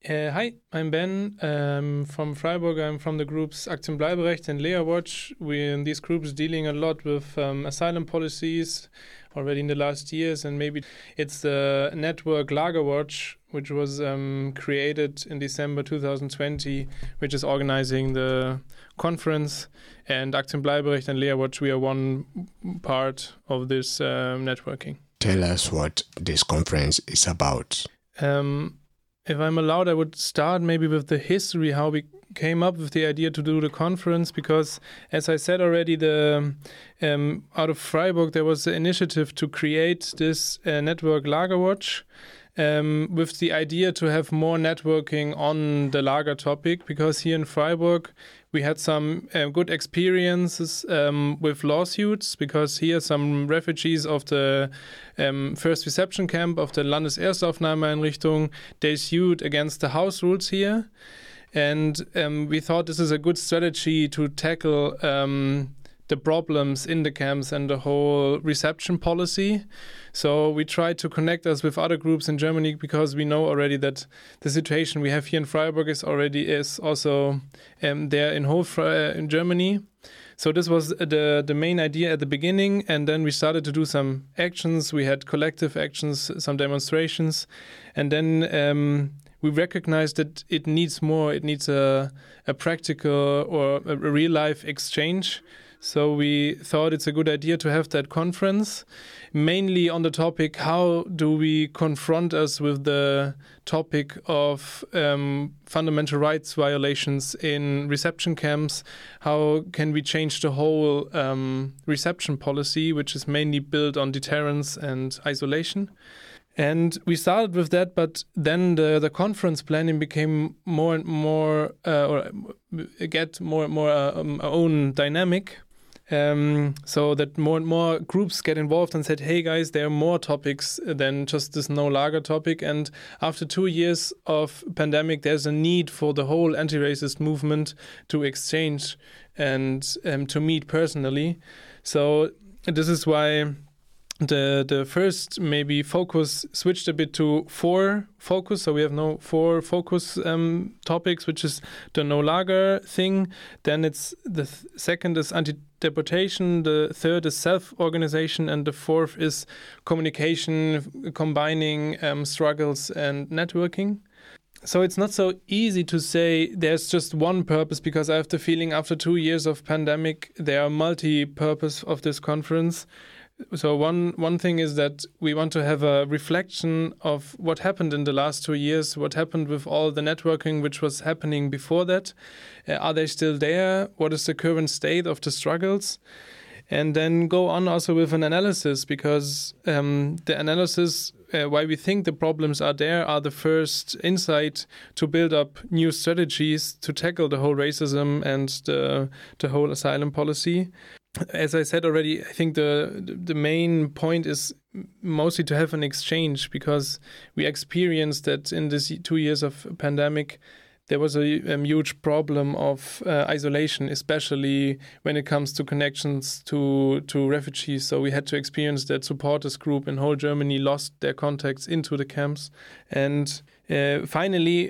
Hi, I'm Ben from Freiburg. I'm from the groups Aktienbleiberecht and Lea-Watch. We're in these groups dealing a lot with asylum policies already in the last years, and maybe it's the network Lagerwatch, which was created in December 2020, which is organizing the conference. And Aktienbleiberecht and Lea-Watch, we are one part of this networking. Tell us what this conference is about. If I'm allowed, I would start maybe with the history, how we came up with the idea to do the conference, because as I said already, out of Freiburg, there was the initiative to create this network Lagerwatch with the idea to have more networking on the Lager topic, because here in Freiburg, we had some good experiences with lawsuits, because here some refugees of the first reception camp of the Landeserstaufnahmeeinrichtung, they sued against the house rules here. And we thought this is a good strategy to tackle the problems in the camps and the whole reception policy. So we tried to connect us with other groups in Germany, because we know already that the situation we have here in Freiburg is also there in Germany. So this was the main idea at the beginning, and then we started to do some actions. We had collective actions, some demonstrations, and then we recognized that it needs more. It needs a practical or a real-life exchange. So we thought it's a good idea to have that conference, mainly on the topic, how do we confront us with the topic of fundamental rights violations in reception camps? How can we change the whole reception policy, which is mainly built on deterrence and isolation? And we started with that, but then the conference planning became more and more, own dynamic. So that more and more groups get involved and said, hey guys, there are more topics than just this no Lager topic. And after 2 years of pandemic, there's a need for the whole anti-racist movement to exchange and to meet personally. So this is why the first maybe focus switched a bit to 4 focus. So we have 4 focus topics, which is the no Lager thing. Then it's the second is anti-deportation. The third is self-organization, and the fourth is communication, combining struggles and networking. So it's not so easy to say there's just one purpose, because I have the feeling after 2 years of pandemic, there are multi-purpose of this conference. So one thing is that we want to have a reflection of what happened in the last 2 years, what happened with all the networking which was happening before that. Are they still there? What is the current state of the struggles? And then go on also with an analysis, because the analysis, why we think the problems are there, are the first insight to build up new strategies to tackle the whole racism and the whole asylum policy. As I said already, I think the main point is mostly to have an exchange, because we experienced that in this 2 years of pandemic, there was a huge problem of isolation, especially when it comes to connections to refugees. So we had to experience that supporters group in whole Germany lost their contacts into the camps. And finally,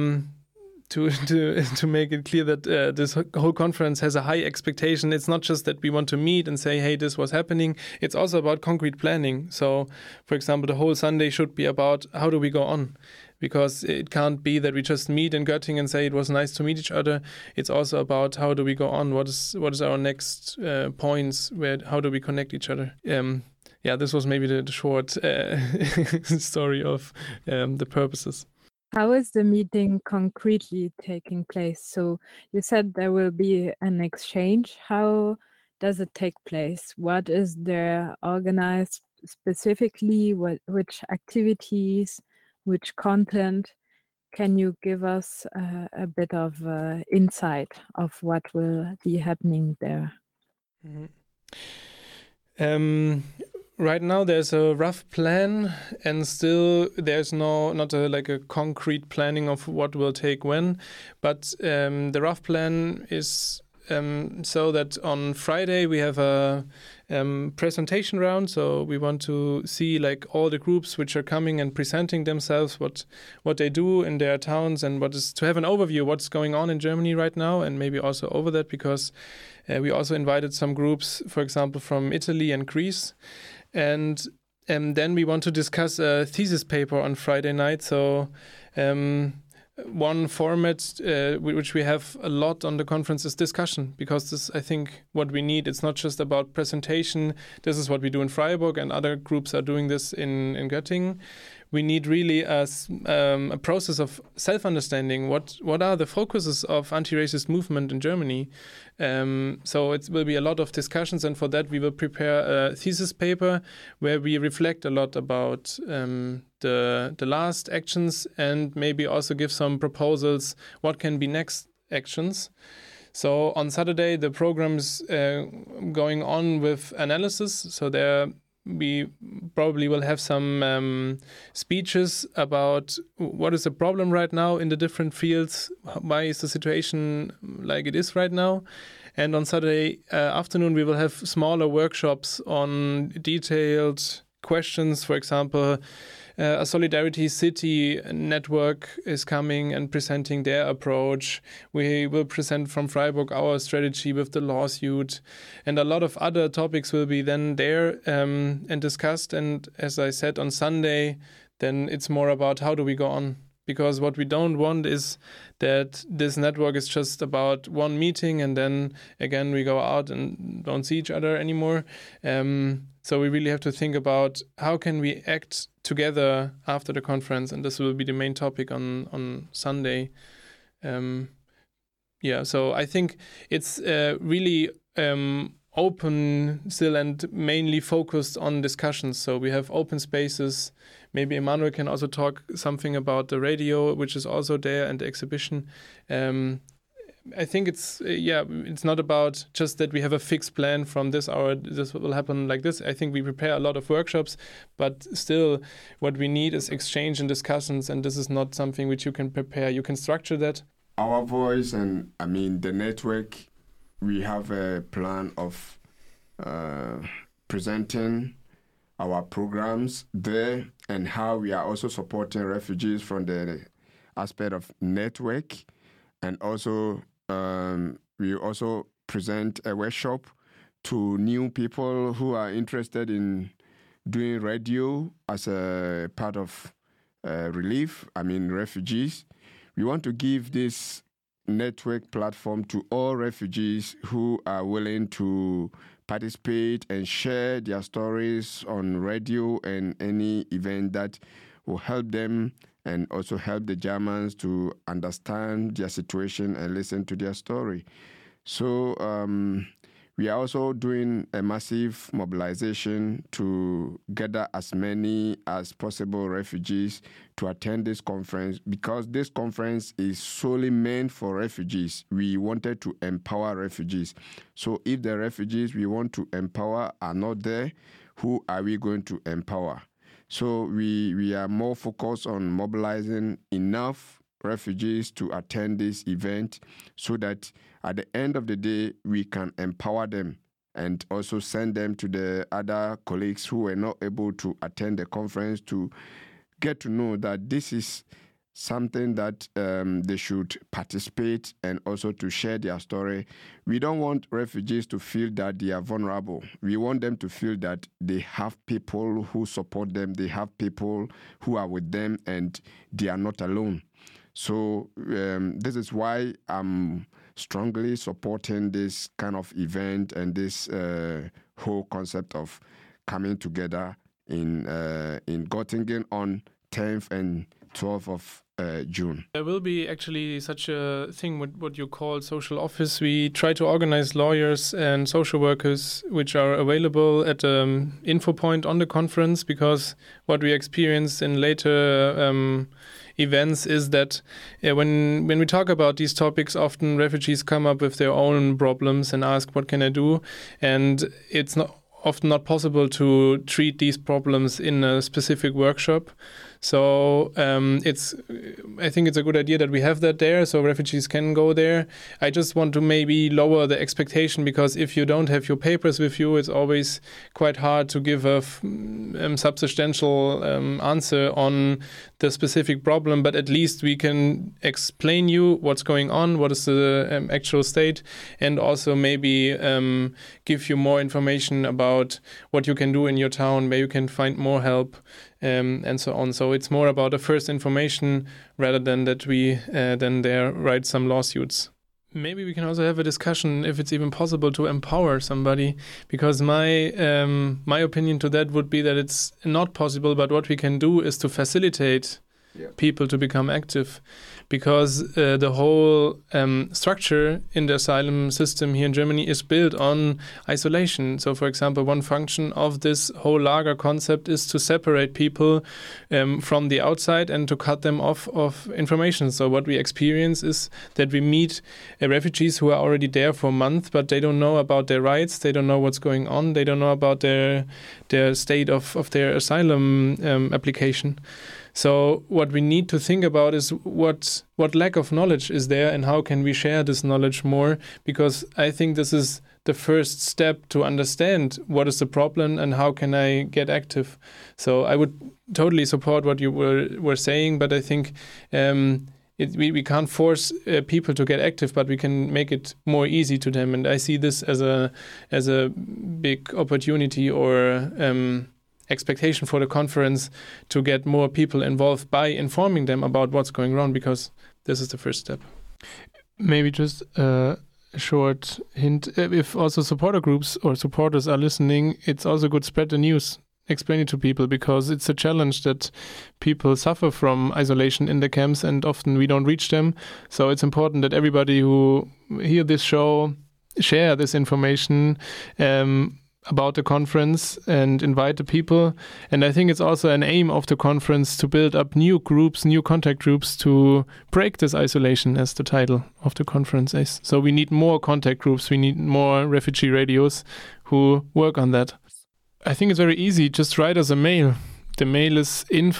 to make it clear that this whole conference has a high expectation. It's not just that we want to meet and say, hey, this was happening. It's also about concrete planning. So, for example, the whole Sunday should be about how do we go on? Because it can't be that we just meet in Göttingen and say it was nice to meet each other. It's also about how do we go on? What is our next points? How do we connect each other? This was maybe the short story of the purposes. How is the meeting concretely taking place? So you said there will be an exchange. How does it take place? What is there organized specifically? Which activities, which content? Can you give us a bit of insight of what will be happening there? Right now, there's a rough plan, and still there's not a concrete planning of what will take when. But the rough plan is so that on Friday we have a presentation round. So we want to see like all the groups which are coming and presenting themselves, what they do in their towns, and what is to have an overview what's going on in Germany right now, and maybe also over that, because we also invited some groups, for example, from Italy and Greece, and then we want to discuss a thesis paper on Friday night. So one format which we have a lot on the conference is discussion, because this, I think, what we need. It's not just about presentation. This is what we do in Freiburg, and other groups are doing this in Göttingen. We need really a process of self-understanding. What are the focuses of anti-racist movement in Germany? So it will be a lot of discussions, and for that we will prepare a thesis paper where we reflect a lot about the last actions, and maybe also give some proposals what can be next actions. So on Saturday the program is going on with analysis. So there we probably will have some speeches about what is the problem right now in the different fields, why is the situation like it is right now. And on Saturday afternoon we will have smaller workshops on detailed questions. For example, a Solidarity City network is coming and presenting their approach. We will present from Freiburg our strategy with the lawsuit, and a lot of other topics will be then there and discussed. And as I said, on Sunday, then it's more about how do we go on. Because what we don't want is that this network is just about one meeting and then again we go out and don't see each other anymore. So we really have to think about how can we act together after the conference, and this will be the main topic on Sunday. So I think it's really open still and mainly focused on discussions. So we have open spaces. Maybe Emmanuel can also talk something about the radio, which is also there, and the exhibition. I think it's not about just that we have a fixed plan from this hour, this will happen like this. I think we prepare a lot of workshops, but still what we need is exchange and discussions, and this is not something which you can prepare. You can structure that. Our voice and the network, we have a plan of presenting our programs there, and how we are also supporting refugees from the aspect of network. And also we also present a workshop to new people who are interested in doing radio as a part of refugees. We want to give this network platform to all refugees who are willing to participate and share their stories on radio and any event that will help them and also help the Germans to understand their situation and listen to their story. So we are also doing a massive mobilization to gather as many as possible refugees to attend this conference, because this conference is solely meant for refugees. We wanted to empower refugees. So if the refugees we want to empower are not there, who are we going to empower? So we are more focused on mobilizing enough refugees to attend this event, so that at the end of the day we can empower them and also send them to the other colleagues who were not able to attend the conference to get to know that this is something that they should participate and also to share their story. We don't want refugees to feel that they are vulnerable. We want them to feel that they have people who support them, they have people who are with them, and they are not alone. So this is why I'm strongly supporting this kind of event and this whole concept of coming together in Göttingen on 10th and 12th of June. There will be actually such a thing, what you call social office. We try to organize lawyers and social workers which are available at info point on the conference, because what we experienced in later events is that when we talk about these topics, often refugees come up with their own problems and ask, what can I do? And it's often not possible to treat these problems in a specific workshop. So I think it's a good idea that we have that there, so refugees can go there. I just want to maybe lower the expectation, because if you don't have your papers with you, it's always quite hard to give a substantial answer on the specific problem. But at least we can explain you what's going on, what is the actual state, and also maybe give you more information about what you can do in your town, where you can find more help. And so on. So it's more about the first information rather than that we then there write some lawsuits. Maybe we can also have a discussion if it's even possible to empower somebody, because my opinion to that would be that it's not possible, but what we can do is to facilitate people to become active, because the whole structure in the asylum system here in Germany is built on isolation. So, for example, one function of this whole Lager concept is to separate people from the outside and to cut them off of information. So what we experience is that we meet refugees who are already there for a month, but they don't know about their rights, they don't know what's going on, they don't know about their state of their asylum application. So what we need to think about is what lack of knowledge is there and how can we share this knowledge more, because I think this is the first step to understand what is the problem and how can I get active. So I would totally support what you were saying, but I think we can't force people to get active, but we can make it more easy to them. And I see this as a big opportunity or expectation for the conference to get more people involved by informing them about what's going on, because this is the first step. Maybe just a short hint, if also supporter groups or supporters are listening, it's also good, spread the news, explain it to people, because it's a challenge that people suffer from isolation in the camps and often we don't reach them. So it's important that everybody who hear this show share this information about the conference and invite the people. And I think it's also an aim of the conference to build up new groups, new contact groups to break this isolation, as the title of the conference is. So we need more contact groups, we need more refugee radios who work on that. I think it's very easy, just write us a mail. The mail is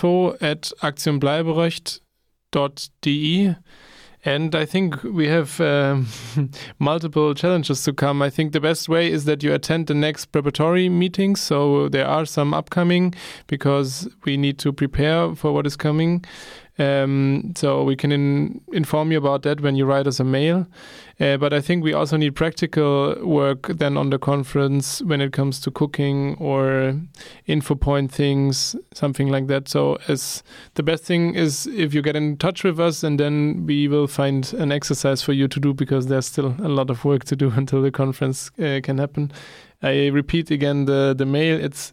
info@aktionbleiberecht.de. And I think we have multiple challenges to come. I think the best way is that you attend the next preparatory meetings. So there are some upcoming, because we need to prepare for what is coming. So we can inform you about that when you write us a mail. But I think we also need practical work then on the conference when it comes to cooking or info point things, something like that. So as the best thing is if you get in touch with us, and then we will find an exercise for you to do, because there's still a lot of work to do until the conference can happen. I repeat again the mail. It's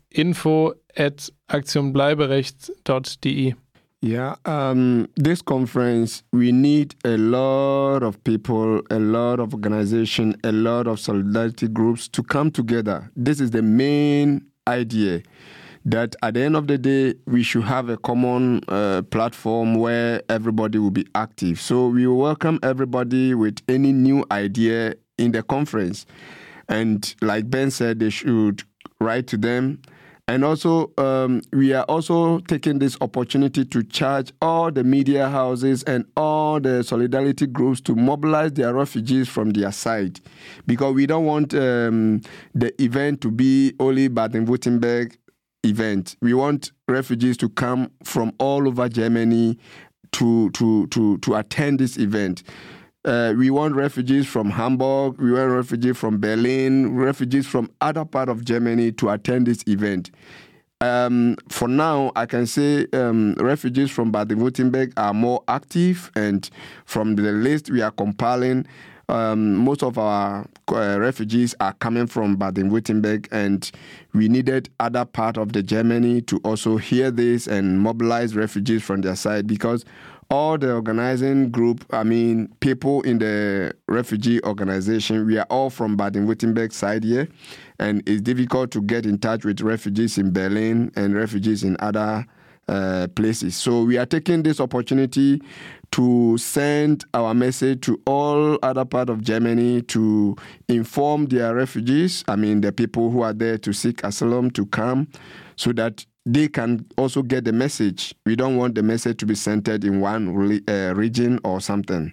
info@aktionbleiberecht.de. Yeah, this conference, we need a lot of people, a lot of organization, a lot of solidarity groups to come together. This is the main idea, that at the end of the day, we should have a common platform where everybody will be active. So we welcome everybody with any new idea in the conference. And like Ben said, they should write to them. And also, we are also taking this opportunity to charge all the media houses and all the solidarity groups to mobilize their refugees from their side, because we don't want the event to be only Baden-Württemberg event. We want refugees to come from all over Germany to attend this event. We want refugees from Hamburg, we want refugees from Berlin, refugees from other parts of Germany to attend this event. For now, I can say refugees from Baden-Württemberg are more active, and from the list we are compiling, most of our refugees are coming from Baden-Württemberg, and we needed other part of the Germany to also hear this and mobilize refugees from their side, because all the organizing group, people in the refugee organization, we are all from Baden-Württemberg side here, and it's difficult to get in touch with refugees in Berlin and refugees in other places. So we are taking this opportunity to send our message to all other parts of Germany to inform their refugees, the people who are there to seek asylum, to come, so that they can also get the message. We don't want the message to be centered in one region or something.